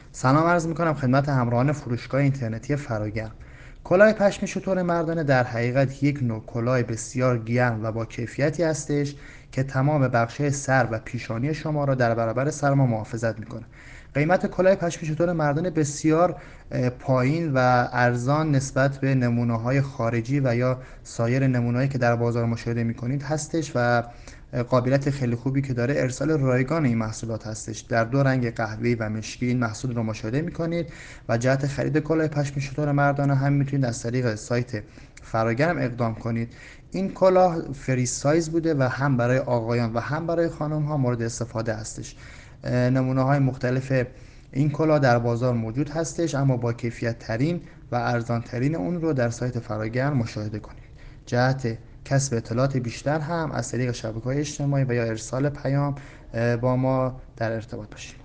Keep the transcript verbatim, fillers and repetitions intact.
سلام عرض میکنم خدمت همراهان فروشگاه اینترنتی فراگرم. کلاه پشمی شتر مردانه در حقیقت یک نوع کلاه بسیار گرم و با کیفیتی هستش که تمام بخش‌های سر و پیشانی شما را در برابر سرما محافظت میکنه. قیمت کلاه پشمی شتر مردانه بسیار پایین و ارزان نسبت به نمونه‌های خارجی و یا سایر نمونه‌هایی که در بازار مشاهده میکنید هستش و قابلیت خیلی خوبی که داره ارسال رایگان این محصولات هستش. در دو رنگ قهوه‌ای و مشکی این محصول رو مشاهده میکنید و جهت خرید کلاه پشمی شتر مردانه هم میتونید از طریق سایت فراگرم اقدام کنید. این کلاه فری سایز بوده و هم برای آقایان و هم برای خانم ها مورد استفاده هستش. نمونه های مختلف این کلاه در بازار موجود هستش، اما با کیفیت ترین و ارزان ترین اون رو در سایت فراگرم مشاهده کنید. جهت کسب اطلاعات بیشتر هم از طریق شبکه‌های اجتماعی و یا ارسال پیام با ما در ارتباط باشید.